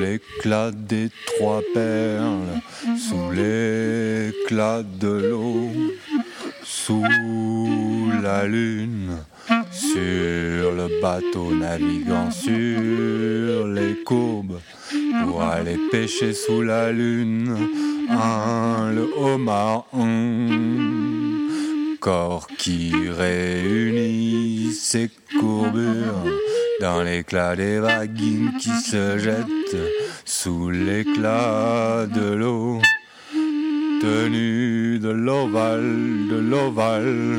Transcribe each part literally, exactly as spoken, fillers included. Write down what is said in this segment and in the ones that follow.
l'éclat des trois perles, sous l'éclat de l'eau, sous la lune, sur le bateau naviguant sur les courbes, pour aller pêcher sous la lune, un, le homard, un corps qui réunit ses courbures dans l'éclat des vagues qui se jettent sous l'éclat de l'eau, tenu de l'ovale, de l'ovale.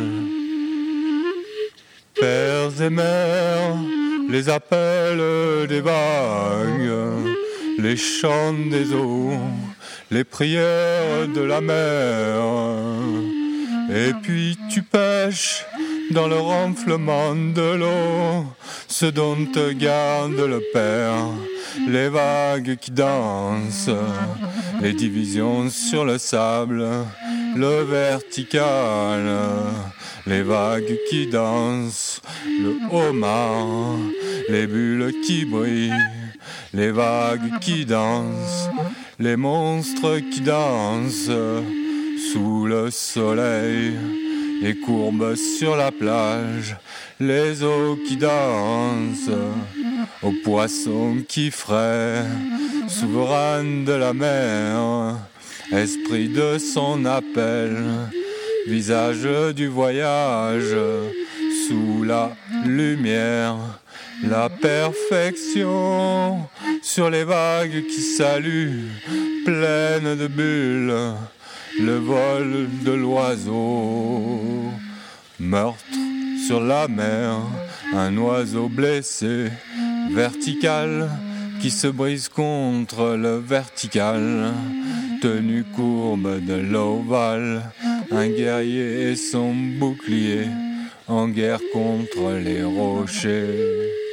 Pères et mères, les appels des vagues, les chants des eaux, les prières de la mer. Et puis tu pêches dans le renflement de l'eau, ce dont te garde le père, les vagues qui dansent, les divisions sur le sable, le vertical, les vagues qui dansent, le homard, les bulles qui brillent, les vagues qui dansent, les monstres qui dansent sous le soleil, les courbes sur la plage, les eaux qui dansent, aux poissons qui fraient, souverain de la mer, esprit de son appel, visage du voyage, sous la lumière, la perfection, sur les vagues qui saluent, pleines de bulles, le vol de l'oiseau, meurtre sur la mer, un oiseau blessé, vertical, qui se brise contre le vertical, tenue courbe de l'ovale, un guerrier et son bouclier, en guerre contre les rochers.